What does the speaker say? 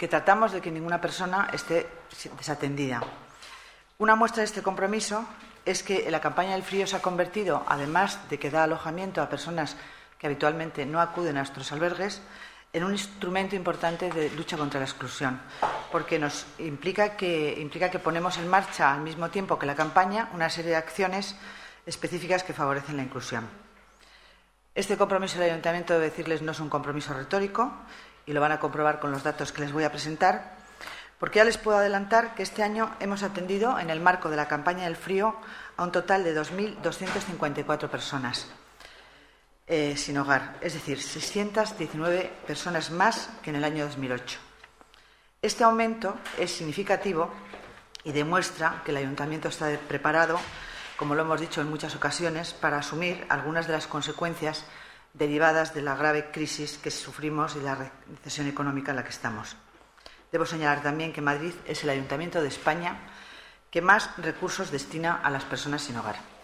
que tratamos de que ninguna persona esté desatendida. Una muestra de este compromiso es que la campaña del frío se ha convertido, además de que da alojamiento a personas que habitualmente no acuden a nuestros albergues, en un instrumento importante de lucha contra la exclusión, porque nos implica que ponemos en marcha, al mismo tiempo que la campaña, una serie de acciones específicas que favorecen la inclusión. Este compromiso del Ayuntamiento, debo decirles, no es un compromiso retórico, y lo van a comprobar con los datos que les voy a presentar, porque ya les puedo adelantar que este año hemos atendido, en el marco de la campaña del frío, a un total de 2.254 personas sin hogar, es decir, 619 personas más que en el año 2008. Este aumento es significativo y demuestra que el Ayuntamiento está preparado, como lo hemos dicho en muchas ocasiones, para asumir algunas de las consecuencias derivadas de la grave crisis que sufrimos y la recesión económica en la que estamos. Debo señalar también que Madrid es el Ayuntamiento de España que más recursos destina a las personas sin hogar.